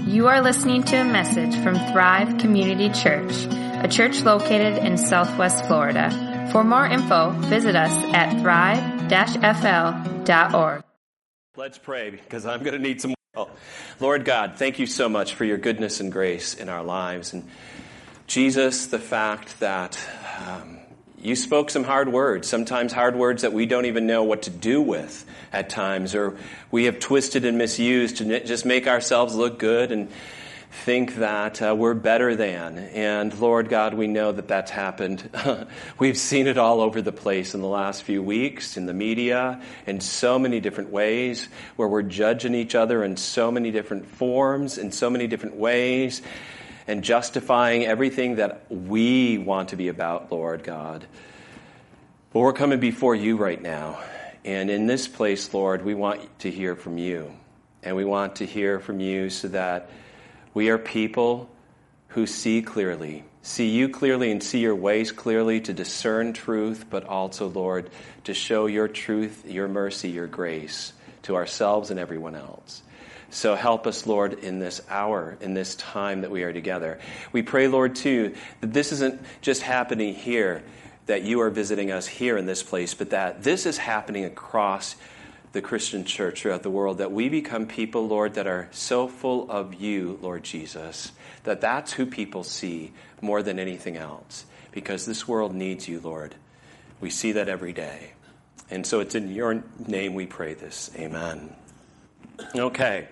You are listening to a message from Thrive Community Church, a church located in Southwest Florida. For more info, visit us at thrive-fl.org. Let's pray, because I'm going to need some help. Lord God, thank you so much for your goodness and grace in our lives. And Jesus, the fact that you spoke some hard words, sometimes hard words that we don't even know what to do with at times, or we have twisted and misused to just make ourselves look good and think that we're better than. And Lord God, we know that that's happened. We've seen it all over the place in the last few weeks, in the media, in so many different ways, where we're judging each other in so many different forms, in so many different ways, and justifying everything that we want to be about, Lord God. But we're coming before you right now. And in this place, Lord, we want to hear from you. And we want to hear from you so that we are people who see you clearly and see your ways clearly, to discern truth, but also, Lord, to show your truth, your mercy, your grace to ourselves and everyone else. So help us, Lord, in this hour, in this time that we are together. We pray, Lord, too, that this isn't just happening here, that you are visiting us here in this place, but that this is happening across the Christian church throughout the world, that we become people, Lord, that are so full of you, Lord Jesus, that that's who people see more than anything else, because this world needs you, Lord. We see that every day. And so it's in your name we pray this. Amen. Okay.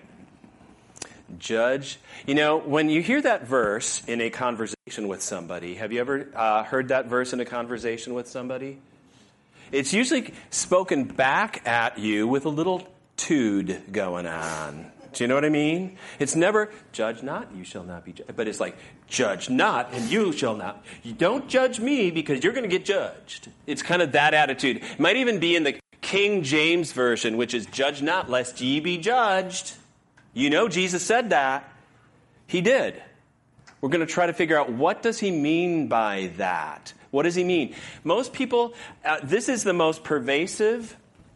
Judge. You know, when you hear that verse in a conversation with somebody, have you ever heard that verse in a conversation with somebody? It's usually spoken back at you with a little tude going on. Do you know what I mean? It's never, judge not, you shall not be judged. But it's like, judge not, and you shall not. You don't judge me because you're going to get judged. It's kind of that attitude. It might even be in the King James Version, which is, judge not, lest ye be judged. You know Jesus said that. He did. We're going to try to figure out, what does he mean by that? What does he mean? Most people, this is the most pervasive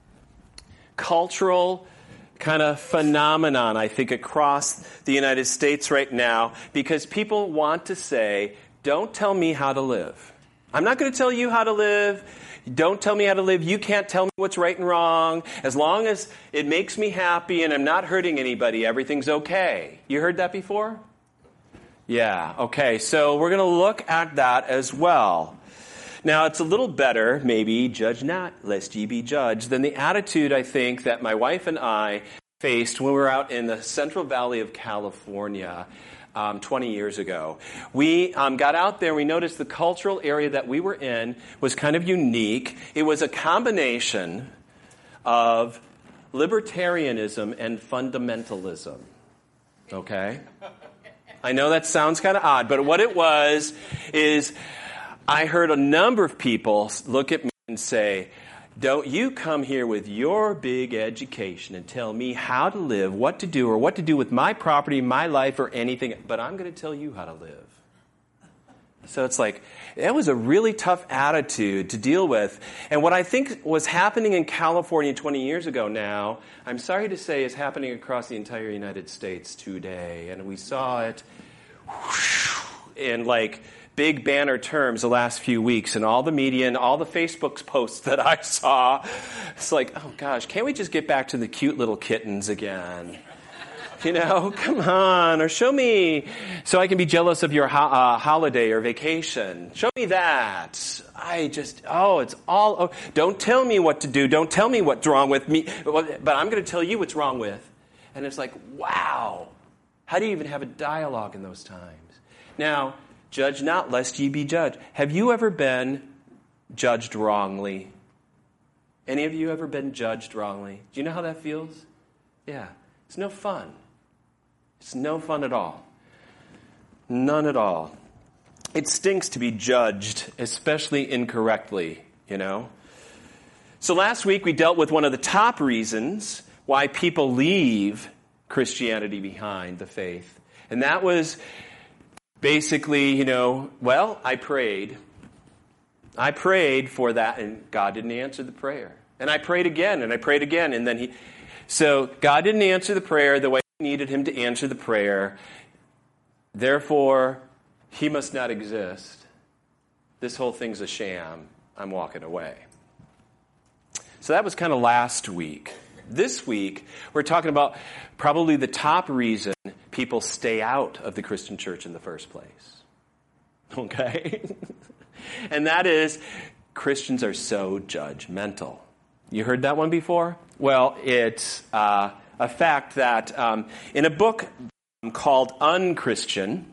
cultural kind of phenomenon, I think, across the United States right now, because people want to say, don't tell me how to live. I'm not going to tell you how to live. Don't tell me how to live. You can't tell me what's right and wrong. As long as it makes me happy and I'm not hurting anybody, everything's okay. You heard that before? Yeah, okay. So we're going to look at that as well. Now, it's a little better, maybe, judge not, lest ye be judged, than the attitude, I think, that my wife and I faced when we were out in the Central Valley of California 20 years ago. We got out there, we noticed the cultural area that we were in was kind of unique. It was a combination of libertarianism and fundamentalism. Okay? I know that sounds kind of odd, but what it was is, I heard a number of people look at me and say, don't you come here with your big education and tell me how to live, what to do, or what to do with my property, my life, or anything, but I'm going to tell you how to live. So it's like, that was a really tough attitude to deal with. And what I think was happening in California 20 years ago now, I'm sorry to say, is happening across the entire United States today. And we saw it in like big banner terms the last few weeks, and all the media and all the Facebook posts that I saw. It's like, oh gosh, can't we just get back to the cute little kittens again? You know, come on, or show me so I can be jealous of your holiday or vacation. Show me that. It's all, don't tell me what to do. Don't tell me what's wrong with me, but I'm going to tell you what's wrong with. And it's like, wow, how do you even have a dialogue in those times? Now, judge not, lest ye be judged. Have you ever been judged wrongly? Any of you ever been judged wrongly? Do you know how that feels? Yeah. It's no fun. It's no fun at all. None at all. It stinks to be judged, especially incorrectly, you know. So last week we dealt with one of the top reasons why people leave Christianity behind, the faith. And that was basically, I prayed. I prayed for that, and God didn't answer the prayer. And I prayed again, and I prayed again, and then So God didn't answer the prayer the way needed him to answer the prayer. Therefore, he must not exist. This whole thing's a sham. I'm walking away. So that was kind of last week. This week, we're talking about probably the top reason people stay out of the Christian church in the first place. Okay? And that is, Christians are so judgmental. You heard that one before? Well, it's a fact that in a book called Unchristian,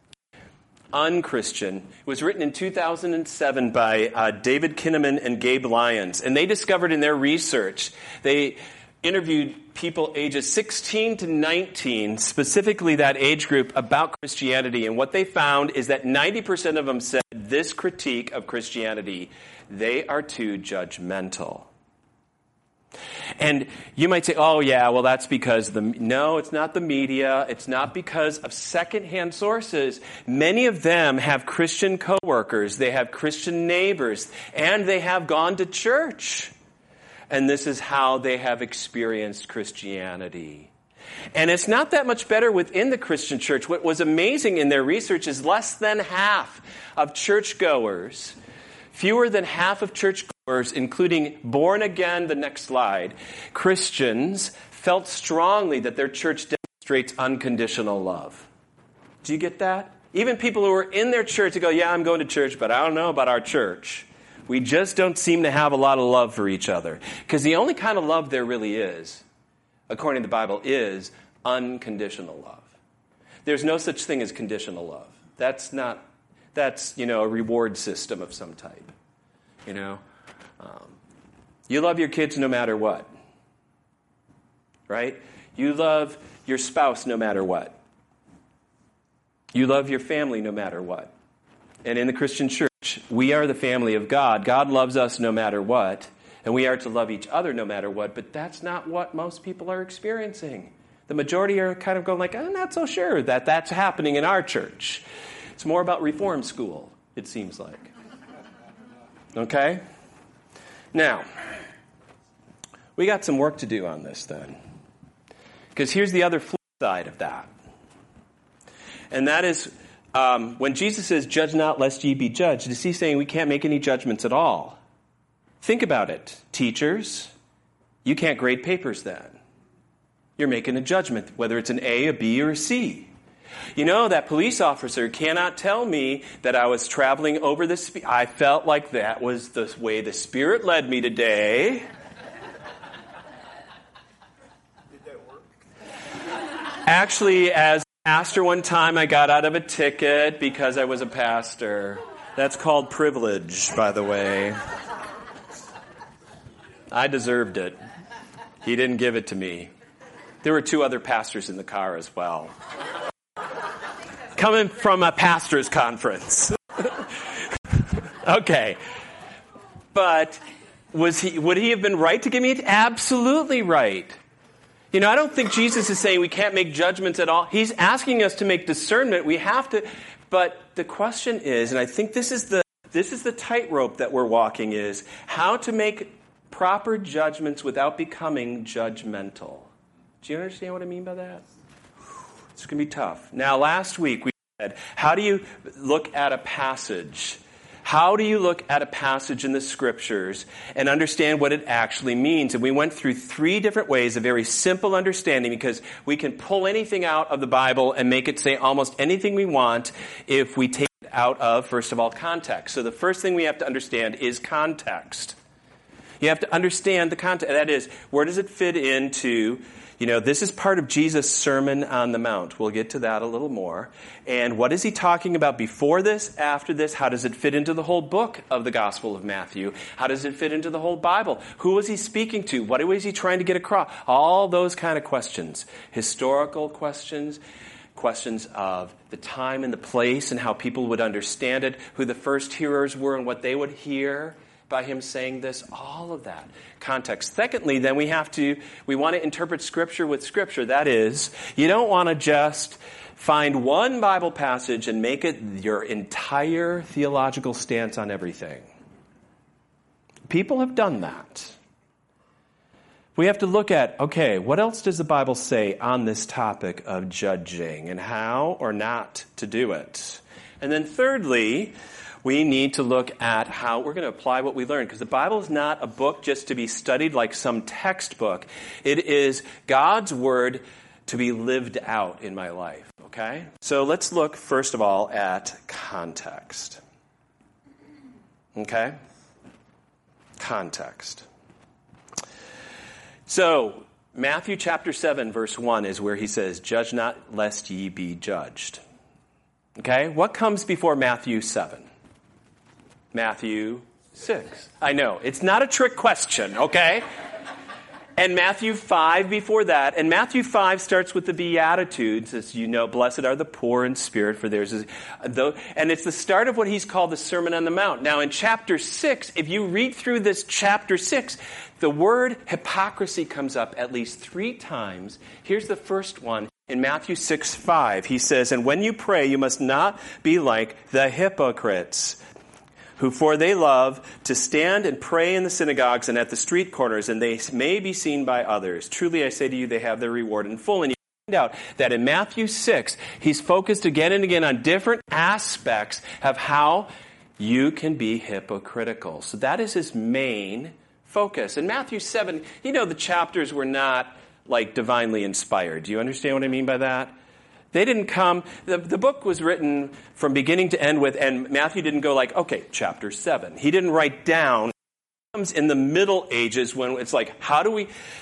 it was written in 2007 by David Kinnaman and Gabe Lyons. And they discovered in their research, they interviewed people ages 16 to 19, specifically that age group, about Christianity. And what they found is that 90% of them said this critique of Christianity: they are too judgmental. And you might say, oh yeah, well that's because no, it's not the media. It's not because of secondhand sources. Many of them have Christian coworkers. They have Christian neighbors. And they have gone to church. And this is how they have experienced Christianity. And it's not that much better within the Christian church. What was amazing in their research is less than half of churchgoers, fewer than half of churchgoers, including born again, the next slide, Christians, felt strongly that their church demonstrates unconditional love. Do you get that? Even people who are in their church, they go, yeah, I'm going to church, but I don't know about our church. We just don't seem to have a lot of love for each other. Because the only kind of love there really is, according to the Bible, is unconditional love. There's no such thing as conditional love. That's a reward system of some type. You love your kids no matter what. Right? You love your spouse no matter what. You love your family no matter what. And in the Christian church, we are the family of God. God loves us no matter what, and we are to love each other no matter what, but that's not what most people are experiencing. The majority are kind of going like, I'm not so sure that that's happening in our church. It's more about reform school, it seems like. Okay? Now, we got some work to do on this then. Because here's the other flip side of that. And that is, when Jesus says, judge not lest ye be judged, is he saying we can't make any judgments at all? Think about it, teachers. You can't grade papers then. You're making a judgment, whether it's an A, a B, or a C. That police officer cannot tell me that I was traveling over the speed. I felt like that was the way the Spirit led me today. Did that work? Actually, as pastor, one time I got out of a ticket because I was a pastor. That's called privilege, by the way. I deserved it. He didn't give it to me. There were 2 other pastors in the car as well. Coming from a pastor's conference. Okay. But would he have been right to give me it? Absolutely right. I don't think Jesus is saying we can't make judgments at all. He's asking us to make discernment. We have to. But the question is, and I think this is the tightrope that we're walking, is how to make proper judgments without becoming judgmental. Do you understand what I mean by that? It's going to be tough. Now, last week we said, how do you look at a passage? How do you look at a passage in the Scriptures and understand what it actually means? And we went through 3 different ways, a very simple understanding, because we can pull anything out of the Bible and make it say almost anything we want if we take it out of, first of all, context. So the first thing we have to understand is context. You have to understand the context. That is, where does it fit into... this is part of Jesus' Sermon on the Mount. We'll get to that a little more. And what is he talking about before this, after this? How does it fit into the whole book of the Gospel of Matthew? How does it fit into the whole Bible? Who was he speaking to? What was he trying to get across? All those kind of questions. Historical questions, questions of the time and the place and how people would understand it, who the first hearers were and what they would hear by him saying this, all of that context. Secondly, then we want to interpret Scripture with Scripture. That is, you don't want to just find one Bible passage and make it your entire theological stance on everything. People have done that. we have to look at, okay, what else does the Bible say on this topic of judging and how or not to do it? And then thirdly, we need to look at how we're going to apply what we learned, because the Bible is not a book just to be studied like some textbook. It is God's Word to be lived out in my life, okay? So let's look, first of all, at context. Okay? Context. So, Matthew chapter 7, verse 1 is where he says, "Judge not, lest ye be judged." Okay? What comes before Matthew 7? Matthew 6. I know, it's not a trick question, okay? And Matthew 5 before that. And Matthew 5 starts with the Beatitudes, as you know, blessed are the poor in spirit, for theirs is... And it's the start of what he's called the Sermon on the Mount. Now, in chapter 6, if you read through this chapter 6, the word hypocrisy comes up at least 3 times. Here's the first one. In Matthew 6:5, he says, "And when you pray, you must not be like the hypocrites, who for they love to stand and pray in the synagogues and at the street corners, and they may be seen by others. Truly I say to you, they have their reward in full." And you find out that in Matthew 6, he's focused again and again on different aspects of how you can be hypocritical. So that is his main focus. In Matthew 7, you know, the chapters were not like divinely inspired. Do you understand what I mean by that? They didn't come, the book was written from beginning to end with, and Matthew didn't go like, okay, chapter 7. He didn't write down. It comes in the Middle Ages when it's like, how do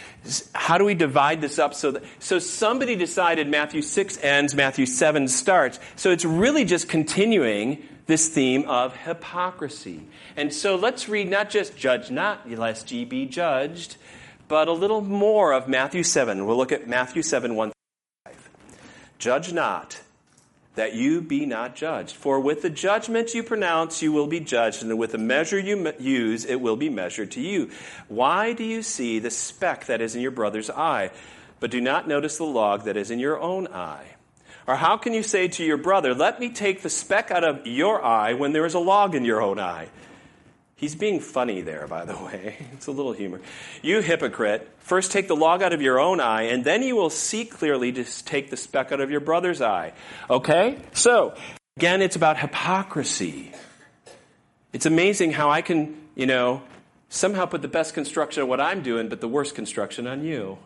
we divide this up so somebody decided Matthew 6 ends, Matthew 7 starts. So it's really just continuing this theme of hypocrisy. And so let's read not just "judge not, lest ye be judged," but a little more of Matthew 7. We'll look at Matthew 7, 1. "Judge not, that you be not judged. For with the judgment you pronounce, you will be judged, and with the measure you use, it will be measured to you. Why do you see the speck that is in your brother's eye, but do not notice the log that is in your own eye? Or how can you say to your brother, 'Let me take the speck out of your eye,' when there is a log in your own eye?" He's being funny there, by the way. It's a little humor. "You hypocrite, first take the log out of your own eye, and then you will see clearly to take the speck out of your brother's eye." Okay? So, again, it's about hypocrisy. It's amazing how I can, somehow put the best construction on what I'm doing, but the worst construction on you.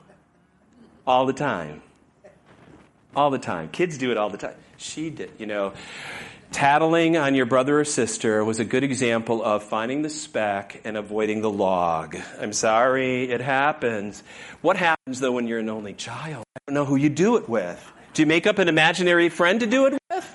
All the time. All the time. Kids do it all the time. She did, Tattling on your brother or sister was a good example of finding the speck and avoiding the log. I'm sorry, it happens. What happens, though, when you're an only child? I don't know who you do it with. Do you make up an imaginary friend to do it with?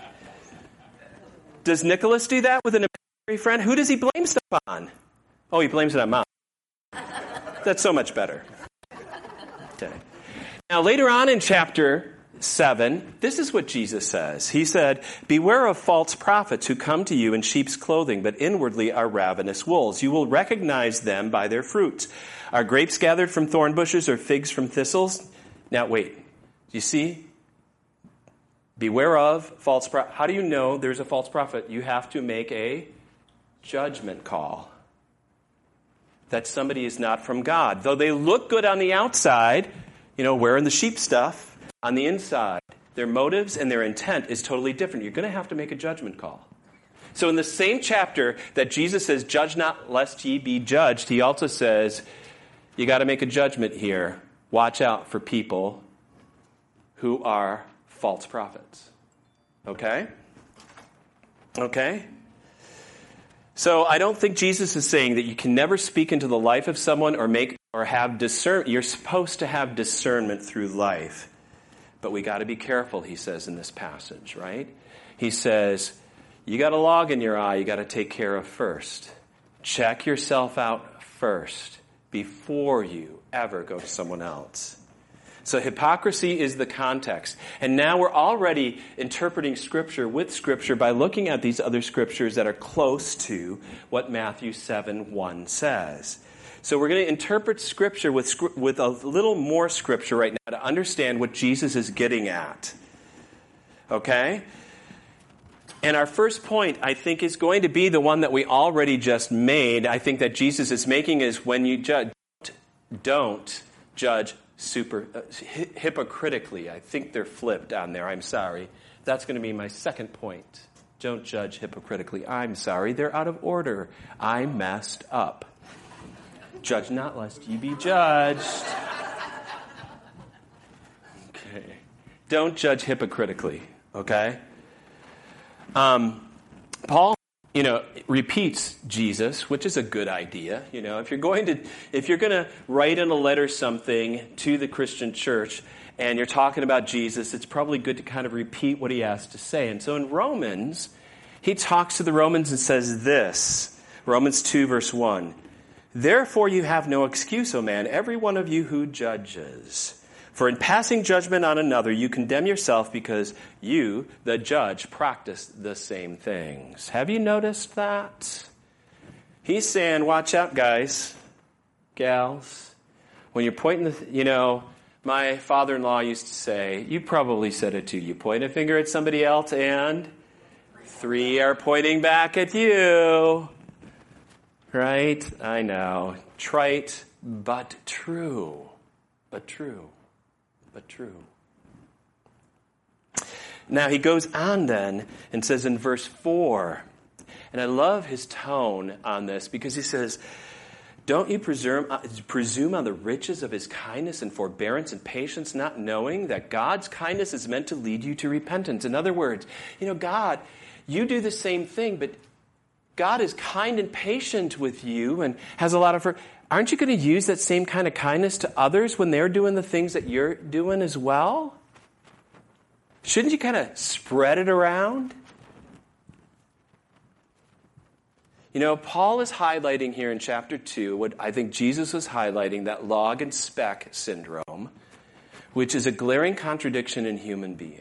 Does Nicholas do that with an imaginary friend? Who does he blame stuff on? Oh, he blames it on Mom. That's so much better. Okay. Now, later on in chapter 7, this is what Jesus says. He said, "Beware of false prophets who come to you in sheep's clothing, but inwardly are ravenous wolves. You will recognize them by their fruits. Are grapes gathered from thorn bushes or figs from thistles?" Now wait, do you see? Beware of false prophets. How do you know there's a false prophet? You have to make a judgment call that somebody is not from God. Though they look good on the outside, wearing the sheep stuff, on the inside, their motives and their intent is totally different. You're going to have to make a judgment call. So in the same chapter that Jesus says, "Judge not, lest ye be judged," he also says, you got to make a judgment here. Watch out for people who are false prophets. Okay? Okay? So I don't think Jesus is saying that you can never speak into the life of someone or have discernment. You're supposed to have discernment through life. But we got to be careful, he says in this passage, right? He says, you got a log in your eye you got to take care of first. Check yourself out first before you ever go to someone else. So hypocrisy is the context. And now we're already interpreting Scripture with Scripture by looking at these other Scriptures that are close to what Matthew 7:1 says. So we're going to interpret Scripture with a little more Scripture right now to understand what Jesus is getting at. Okay? And our first point, I think, is going to be the one that we already just made. I think that Jesus is making is when you judge, don't judge hypocritically. I think they're flipped on there. I'm sorry. That's going to be my second point. Don't judge hypocritically. I'm sorry. They're out of order. I messed up. Judge not lest you be judged. Okay. Don't judge hypocritically. Okay? Paul, repeats Jesus, which is a good idea. If you're going to write in a letter something to the Christian church and you're talking about Jesus, it's probably good to kind of repeat what he has to say. And so in Romans, he talks to the Romans and says this, Romans 2, verse 1, "Therefore you have no excuse, O man, every one of you who judges. For in passing judgment on another, you condemn yourself because you, the judge, practice the same things." Have you noticed that? He's saying, watch out, guys, gals. When you're pointing my father-in-law used to say, you probably said it too, you point a finger at somebody else and 3 are pointing back at you. Right? I know. Trite, but true. But true. But true. Now he goes on then and says in verse 4, and I love his tone on this because he says, "Don't you presume on the riches of his kindness and forbearance and patience, not knowing that God's kindness is meant to lead you to repentance." In other words, God, you do the same thing, but God is kind and patient with you and has a lot of... Aren't you going to use that same kind of kindness to others when they're doing the things that you're doing as well? Shouldn't you kind of spread it around? Paul is highlighting here in chapter 2 what I think Jesus was highlighting, that log and speck syndrome, which is a glaring contradiction in human beings.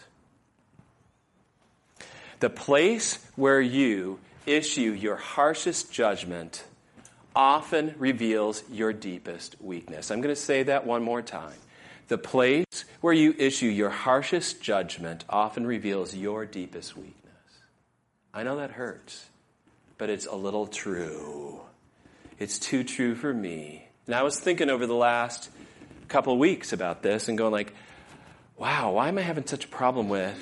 The place where you issue your harshest judgment often reveals your deepest weakness. I'm going to say that one more time. The place where you issue your harshest judgment often reveals your deepest weakness. I know that hurts, but it's a little true. It's too true for me. And I was thinking over the last couple of weeks about this and going wow, why am I having such a problem with,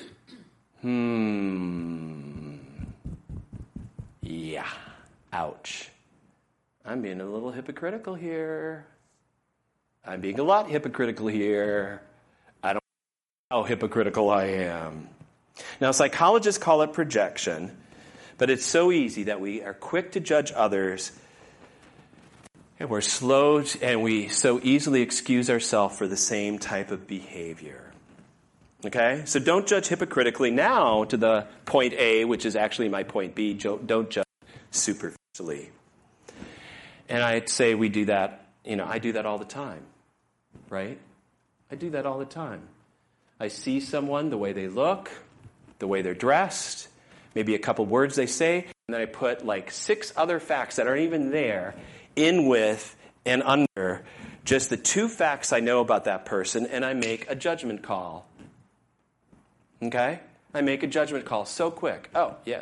yeah, ouch. I'm being a little hypocritical here. I'm being a lot hypocritical here. I don't know how hypocritical I am. Now, psychologists call it projection, but it's so easy that we are quick to judge others, and we're slow, and we so easily excuse ourselves for the same type of behavior. Okay? So don't judge hypocritically. Now to the point A, which is actually my point B, don't judge superficially. And I'd say we do that, I do that all the time, right? I do that all the time. I see someone, the way they look, the way they're dressed, maybe a couple words they say, and then I put 6 other facts that aren't even there in with and under just the 2 facts I know about that person, and I make a judgment call. Okay? I make a judgment call so quick. Oh, yeah.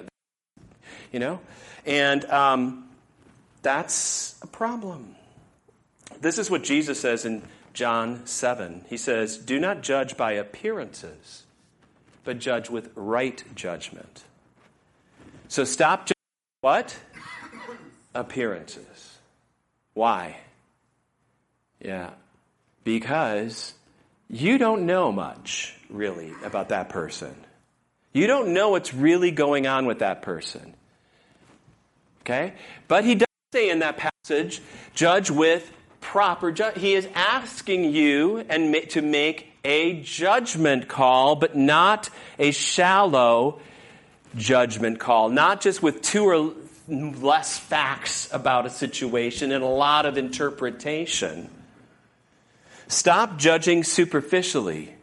And that's a problem. This is what Jesus says in John 7. He says, "Do not judge by appearances, but judge with right judgment." So stop judging what? Appearances. Why? Yeah. Because you don't know much, really, about that person. You don't know what's really going on with that person. Okay? But he does say in that passage, judge with proper judgment. He is asking you to make a judgment call, but not a shallow judgment call. Not just with 2 or less facts about a situation and a lot of interpretation. Stop judging superficially.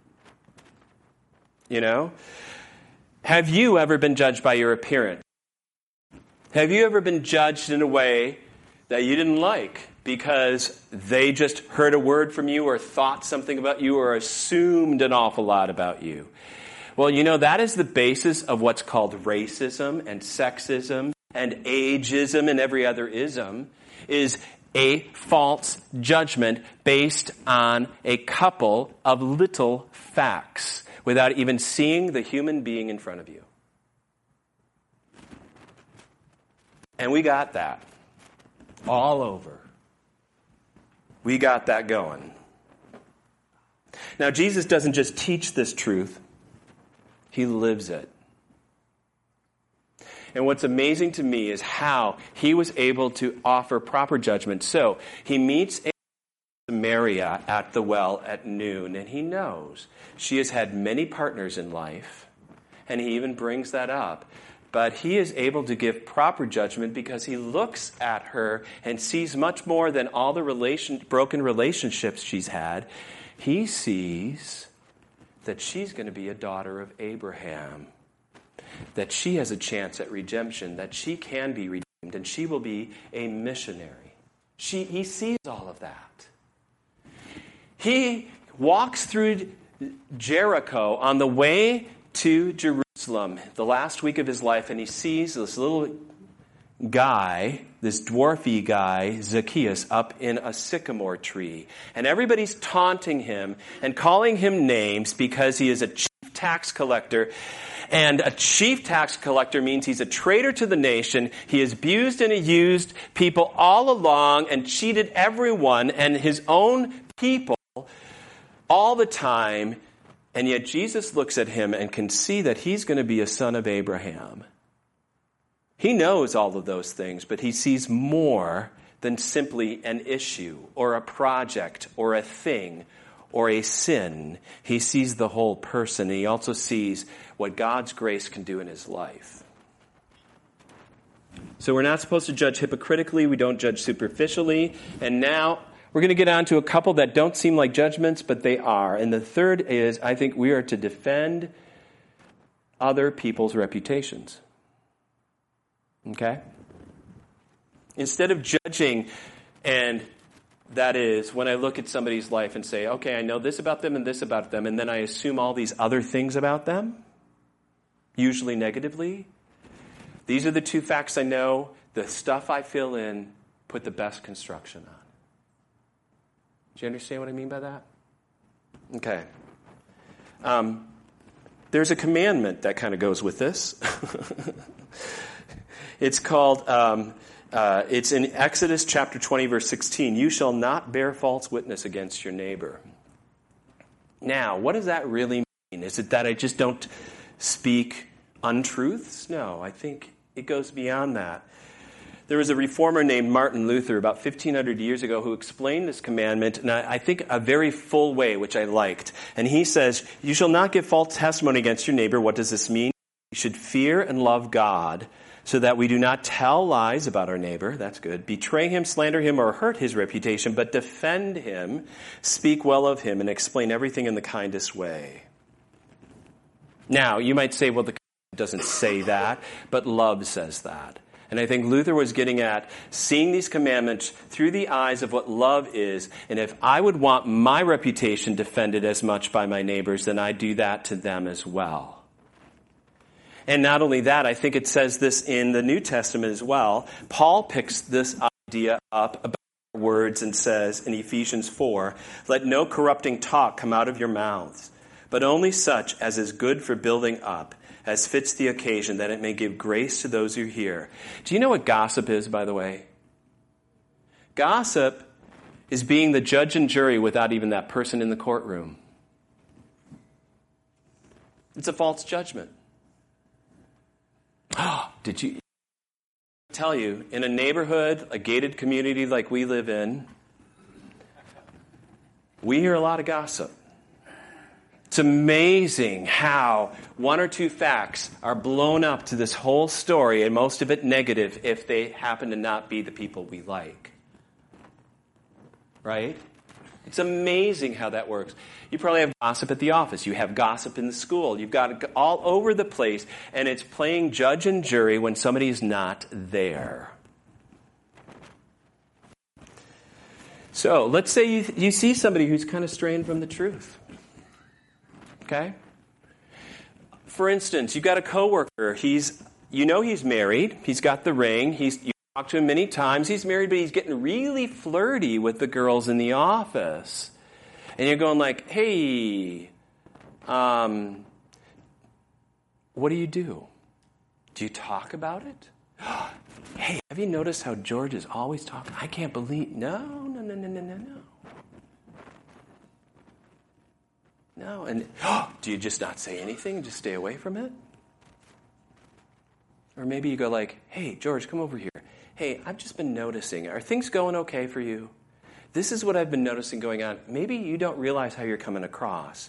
Have you ever been judged by your appearance? Have you ever been judged in a way that you didn't like because they just heard a word from you or thought something about you or assumed an awful lot about you? Well, that is the basis of what's called racism and sexism and ageism and every other ism, is a false judgment based on a couple of little facts without even seeing the human being in front of you. And we got that all over. We got that going. Now, Jesus doesn't just teach this truth, he lives it. And what's amazing to me is how he was able to offer proper judgment. So he meets Samaria at the well at noon, and he knows she has had many partners in life, and he even brings that up. But he is able to give proper judgment because he looks at her and sees much more than all the broken relationships she's had. He sees that she's going to be a daughter of Abraham, that she has a chance at redemption, that she can be redeemed, and she will be a missionary. He sees all of that. He walks through Jericho on the way to Jerusalem the last week of his life, and he sees this little guy, this dwarfy guy, Zacchaeus, up in a sycamore tree. And everybody's taunting him and calling him names because he is a chief tax collector. And a chief tax collector means he's a traitor to the nation. He has abused and used people all along and cheated everyone and his own people all the time. And yet Jesus looks at him and can see that he's going to be a son of Abraham. He knows all of those things, but he sees more than simply an issue or a project or a thing or a sin. He sees the whole person. He also sees what God's grace can do in his life. So we're not supposed to judge hypocritically. We don't judge superficially. And now we're going to get on to a couple that don't seem like judgments, but they are. And the third is, I think we are to defend other people's reputations. Okay? Instead of judging, and that is when I look at somebody's life and say, okay, I know this about them and this about them, and then I assume all these other things about them, usually negatively. These are the two facts I know. The stuff I fill in, put the best construction on. Do you understand what I mean by that? Okay. There's a commandment that kind of goes with this. It's called, it's in Exodus chapter 20, verse 16. You shall not bear false witness against your neighbor. Now, what does that really mean? Is it that I just don't speak untruths? No, I think it goes beyond that. There was a reformer named Martin Luther about 1,500 years ago who explained this commandment, and I think a very full way, which I liked. And he says, you shall not give false testimony against your neighbor. What does this mean? You should fear and love God so that we do not tell lies about our neighbor. That's good. Betray him, slander him, or hurt his reputation, but defend him, speak well of him, and explain everything in the kindest way. Now, you might say, well, the commandment doesn't say that, but love says that. And I think Luther was getting at seeing these commandments through the eyes of what love is. And if I would want my reputation defended as much by my neighbors, then I do that to them as well. And not only that, I think it says this in the New Testament as well. Paul picks this idea up about words and says in Ephesians 4, let no corrupting talk come out of your mouths, but only such as is good for building up, as fits the occasion, that it may give grace to those who hear. Do you know what gossip is, by the way? Gossip is being the judge and jury without even that person in the courtroom. It's a false judgment. Did you tell you, in a neighborhood, a gated community like we live in, we hear a lot of gossip. It's amazing how one or two facts are blown up to this whole story, and most of it negative if they happen to not be the people we like. Right? It's amazing how that works. You probably have gossip at the office. You have gossip in the school. You've got it all over the place, and it's playing judge and jury when somebody's not there. So let's say you see somebody who's kind of straying from the truth. Okay? For instance, you've got a coworker. He's married. He's got the ring. You talked to him many times. He's married, but he's getting really flirty with the girls in the office. And you're going like, hey, what do you do? Do you talk about it? Hey, have you noticed how George is always talking? I can't believe, no. No, and do you just not say anything and just stay away from it? Or maybe you go like, hey, George, come over here. Hey, I've just been noticing. Are things going okay for you? This is what I've been noticing going on. Maybe you don't realize how you're coming across.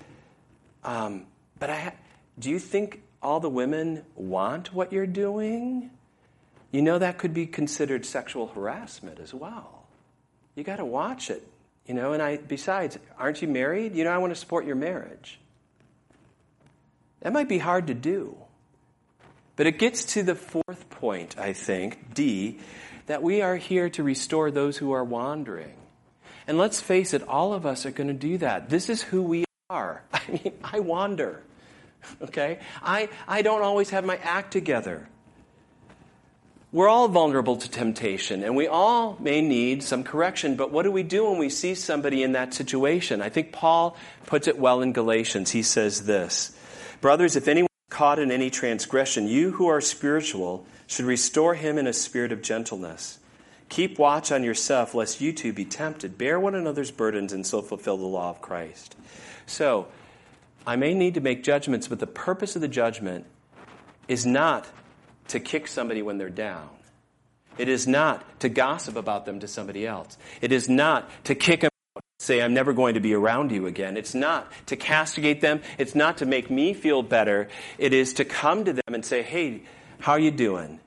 Do you think all the women want what you're doing? You know that could be considered sexual harassment as well. You got to watch it. And besides, aren't you married? I want to support your marriage. That might be hard to do. But it gets to the fourth point, I think, D, that we are here to restore those who are wandering. And let's face it, all of us are going to do that. This is who we are. I wander. Okay? I don't always have my act together. We're all vulnerable to temptation, and we all may need some correction, but what do we do when we see somebody in that situation? I think Paul puts it well in Galatians. He says this, brothers, if anyone is caught in any transgression, you who are spiritual should restore him in a spirit of gentleness. Keep watch on yourself, lest you too be tempted. Bear one another's burdens and so fulfill the law of Christ. So, I may need to make judgments, but the purpose of the judgment is not to kick somebody when they're down. It is not to gossip about them to somebody else. It is not to kick them out and say, I'm never going to be around you again. It's not to castigate them. It's not to make me feel better. It is to come to them and say, hey, how are you doing?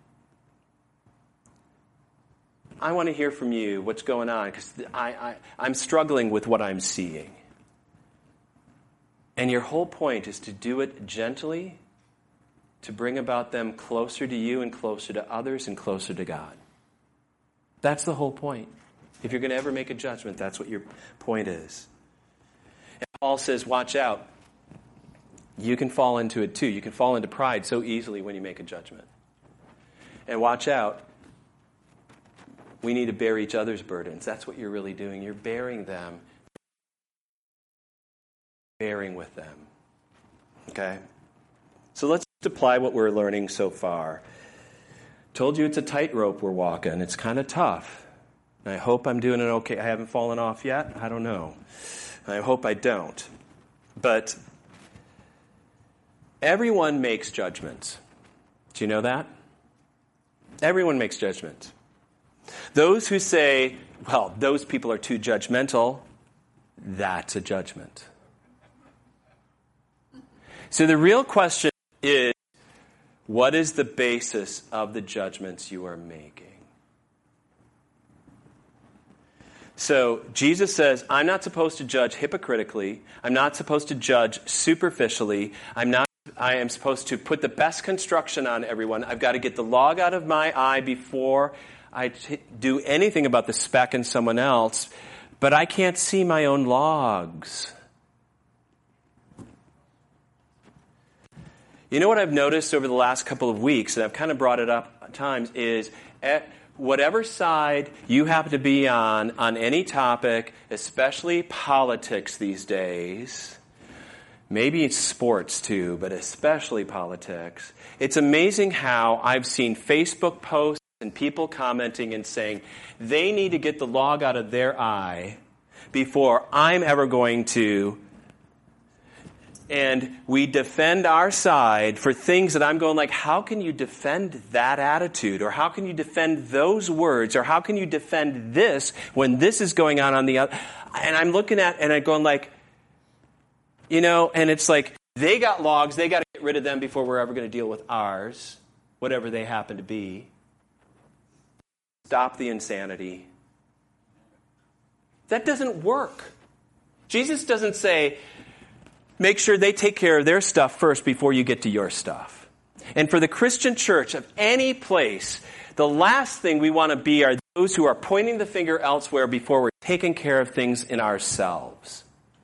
I want to hear from you what's going on because I'm struggling with what I'm seeing. And your whole point is to do it gently, to bring about them closer to you and closer to others and closer to God. That's the whole point. If you're going to ever make a judgment, that's what your point is. And Paul says, watch out. You can fall into it too. You can fall into pride so easily when you make a judgment. And watch out. We need to bear each other's burdens. That's what you're really doing. You're bearing them. Bearing with them. Okay? So let's apply what we're learning so far. Told you it's a tightrope we're walking. It's kind of tough. And I hope I'm doing it okay. I haven't fallen off yet. I don't know. I hope I don't. But everyone makes judgments. Do you know that? Everyone makes judgments. Those who say, well, those people are too judgmental, that's a judgment. So the real question is, what is the basis of the judgments you are making? So Jesus says, I'm not supposed to judge hypocritically. I'm not supposed to judge superficially. I am supposed to put the best construction on everyone. I've got to get the log out of my eye before I do anything about the speck in someone else. But I can't see my own logs. You know what I've noticed over the last couple of weeks, and I've kind of brought it up at times, is at whatever side you happen to be on any topic, especially politics these days, maybe it's sports too, but especially politics, it's amazing how I've seen Facebook posts and people commenting and saying they need to get the log out of their eye before I'm ever going to. And we defend our side for things that I'm going like, how can you defend that attitude? Or how can you defend those words? Or how can you defend this when this is going on the other? And I'm looking at and I'm going like, and it's like, they got logs, they got to get rid of them before we're ever going to deal with ours, whatever they happen to be. Stop the insanity. That doesn't work. Jesus doesn't say, make sure they take care of their stuff first before you get to your stuff. And for the Christian church of any place, the last thing we want to be are those who are pointing the finger elsewhere before we're taking care of things in ourselves.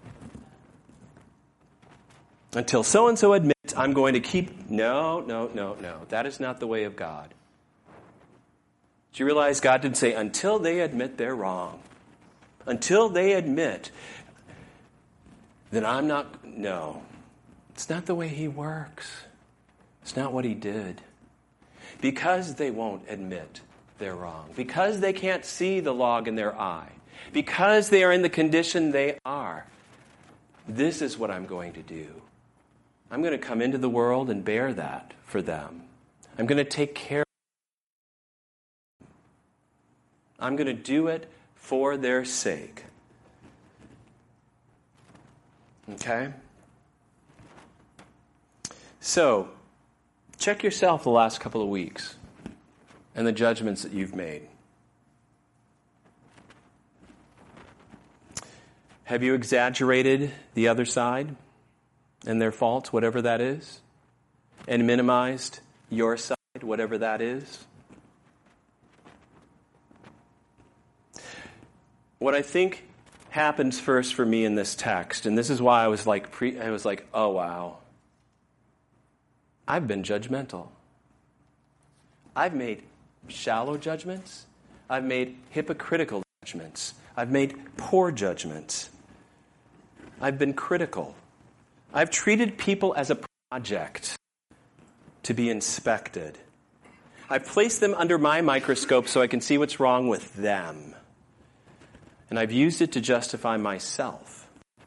Until so-and-so admits, I'm going to keep... No. That is not the way of God. Do you realize God didn't say, until they admit they're wrong? Until they admit that I'm not... No. It's not the way he works. It's not what he did. Because they won't admit they're wrong. Because they can't see the log in their eye. Because they are in the condition they are. This is what I'm going to do. I'm going to come into the world and bear that for them. I'm going to take care of them. I'm going to do it for their sake. Okay? So, check yourself the last couple of weeks and the judgments that you've made. Have you exaggerated the other side and their faults, whatever that is, and minimized your side, whatever that is? What I think happens first for me in this text, and this is why I was like, oh wow, I've been judgmental. I've made shallow judgments. I've made hypocritical judgments. I've made poor judgments. I've been critical. I've treated people as a project to be inspected. I've placed them under my microscope so I can see what's wrong with them. And I've used it to justify myself.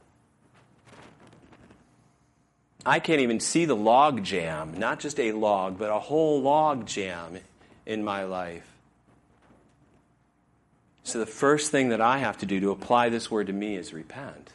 I can't even see the log jam, not just a log, but a whole log jam in my life. So the first thing that I have to do to apply this word to me is repent.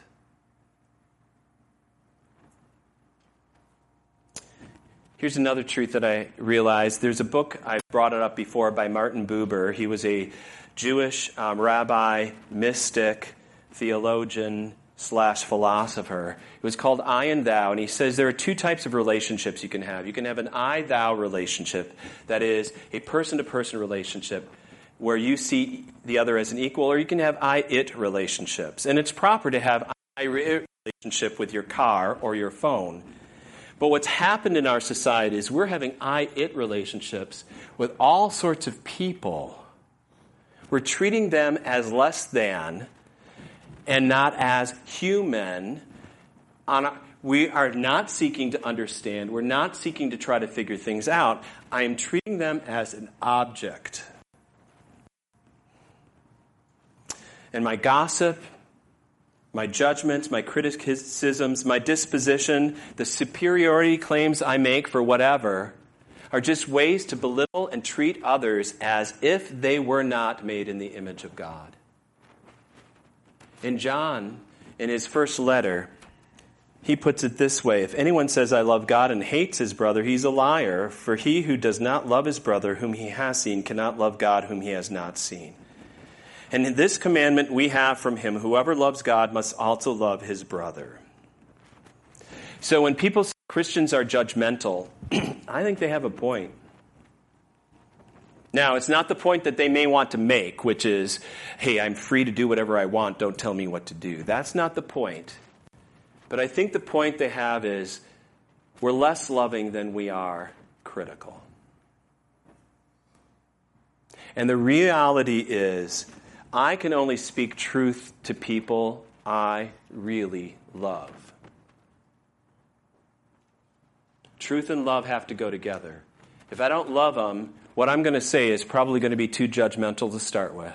Here's another truth that I realized. There's a book, I've brought it up before, by Martin Buber. He was a Jewish rabbi, mystic, theologian / philosopher. It was called I and Thou, and he says there are two types of relationships you can have. You can have an I-thou relationship, that is a person-to-person relationship where you see the other as an equal, or you can have I-it relationships. And it's proper to have I-it relationship with your car or your phone. But what's happened in our society is we're having I-it relationships with all sorts of people. We're treating them as less than and not as human. We are not seeking to understand. We're not seeking to try to figure things out. I am treating them as an object. And my gossip, my judgments, my criticisms, my disposition, the superiority claims I make for whatever are just ways to belittle and treat others as if they were not made in the image of God. And John, in his first letter, he puts it this way: if anyone says, I love God and hates his brother, he's a liar. For he who does not love his brother whom he has seen cannot love God whom he has not seen. And in this commandment we have from him, whoever loves God must also love his brother. So when people say Christians are judgmental, I think they have a point. Now, it's not the point that they may want to make, which is, hey, I'm free to do whatever I want, don't tell me what to do. That's not the point. But I think the point they have is we're less loving than we are critical. And the reality is, I can only speak truth to people I really love. Truth and love have to go together. If I don't love them, what I'm going to say is probably going to be too judgmental to start with.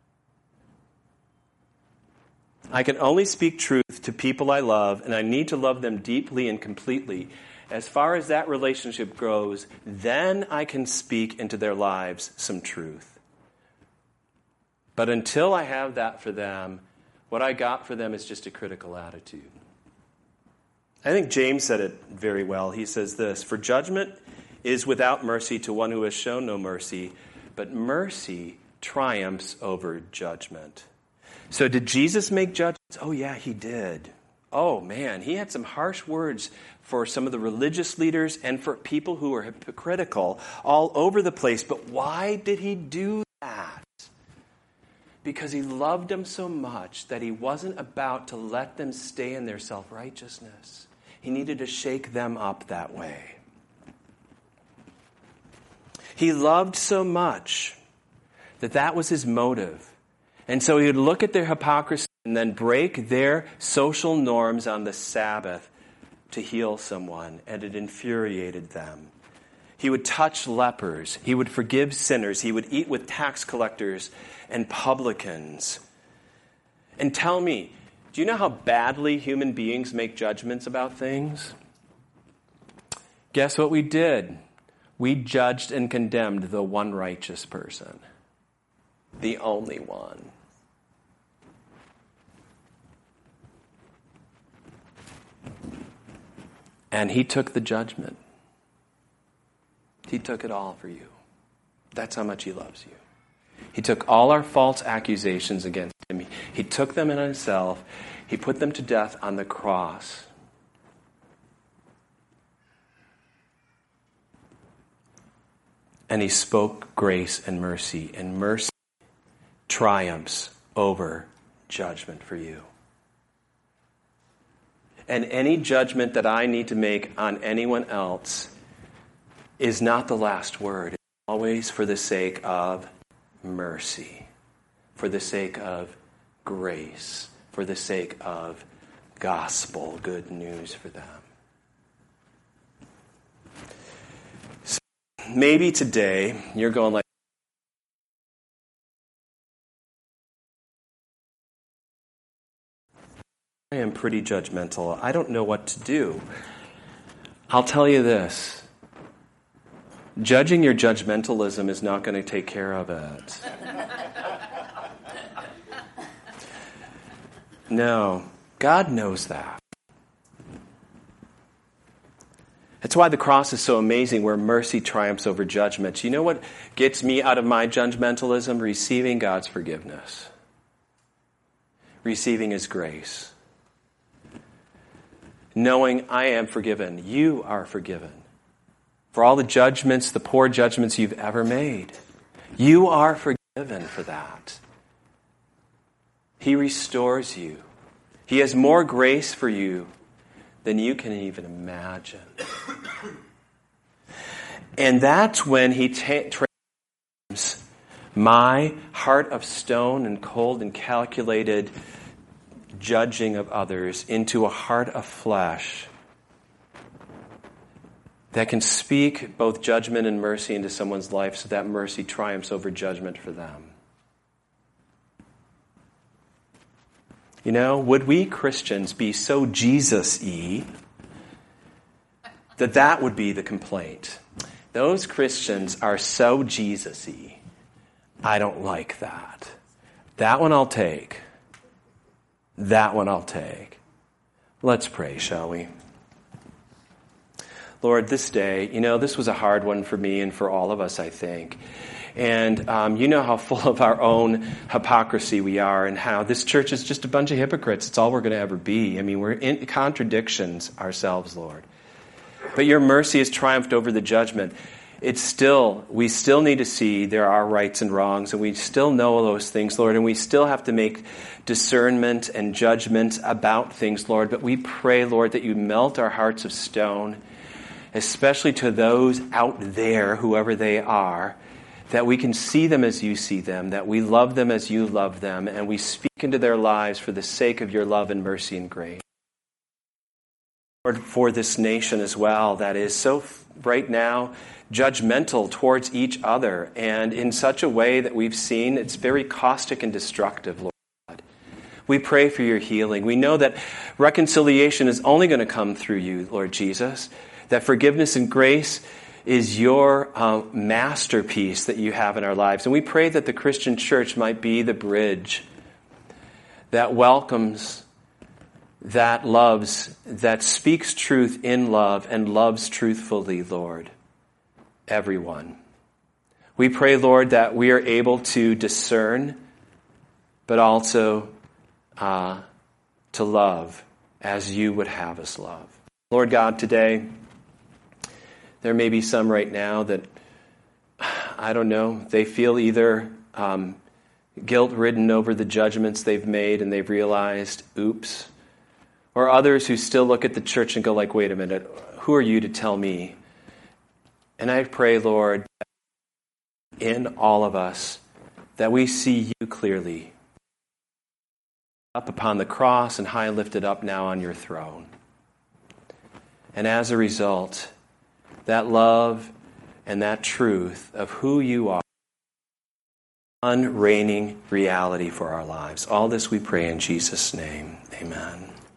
I can only speak truth to people I love, and I need to love them deeply and completely. As far as that relationship goes, then I can speak into their lives some truth. But until I have that for them, what I got for them is just a critical attitude. I think James said it very well. He says this: for judgment is without mercy to one who has shown no mercy, but mercy triumphs over judgment. So did Jesus make judgments? Oh yeah, he did. Oh man, he had some harsh words for some of the religious leaders and for people who were hypocritical all over the place. But why did he do that? Because he loved them so much that he wasn't about to let them stay in their self-righteousness. He needed to shake them up that way. He loved so much that was his motive. And so he would look at their hypocrisy and then break their social norms on the Sabbath to heal someone, and it infuriated them. He would touch lepers. He would forgive sinners. He would eat with tax collectors and publicans. And tell me, do you know how badly human beings make judgments about things? Guess what we did? We judged and condemned the one righteous person. The only one. And he took the judgment. He took it all for you. That's how much he loves you. He took all our false accusations against him. He took them in himself. He put them to death on the cross. And he spoke grace and mercy triumphs over judgment for you. And any judgment that I need to make on anyone else is not the last word. It's always for the sake of mercy, for the sake of grace, for the sake of gospel, good news for them. So maybe today you're going like, I am pretty judgmental. I don't know what to do. I'll tell you this. Judging your judgmentalism is not going to take care of it. No, God knows that. That's why the cross is so amazing, where mercy triumphs over judgment. You know what gets me out of my judgmentalism? Receiving God's forgiveness. Receiving His grace. Knowing I am forgiven. You are forgiven. For all the judgments, the poor judgments you've ever made. You are forgiven for that. He restores you. He has more grace for you than you can even imagine. And that's when He transforms my heart of stone and cold and calculated judging of others into a heart of flesh that can speak both judgment and mercy into someone's life, so that mercy triumphs over judgment for them. You know, would we Christians be so Jesus-y that would be the complaint? Those Christians are so Jesus-y. I don't like that. That one I'll take. That one I'll take. Let's pray, shall we? Lord, this day, this was a hard one for me and for all of us, I think. And you know how full of our own hypocrisy we are, and how this church is just a bunch of hypocrites. It's all we're going to ever be. I mean, we're in contradictions ourselves, Lord. But your mercy has triumphed over the judgment. We still need to see there are rights and wrongs, and we still know those things, Lord, and we still have to make discernment and judgment about things, Lord. But we pray, Lord, that you melt our hearts of stone, especially to those out there, whoever they are, that we can see them as you see them, that we love them as you love them, and we speak into their lives for the sake of your love and mercy and grace. Lord, for this nation as well, that is so right now judgmental towards each other, and in such a way that we've seen it's very caustic and destructive, Lord. We pray for your healing. We know that reconciliation is only going to come through you, Lord Jesus, that forgiveness and grace is your masterpiece that you have in our lives. And we pray that the Christian church might be the bridge that welcomes, that loves, that speaks truth in love and loves truthfully, Lord, everyone. We pray, Lord, that we are able to discern, but also to love as you would have us love. Lord God, today, there may be some right now that, I don't know, they feel either guilt-ridden over the judgments they've made and they've realized, oops. Or others who still look at the church and go like, wait a minute, who are you to tell me? And I pray, Lord, in all of us, that we see you clearly, up upon the cross and high lifted up now on your throne. And as a result, that love and that truth of who you are, unreigning reality for our lives. All this we pray in Jesus' name. Amen.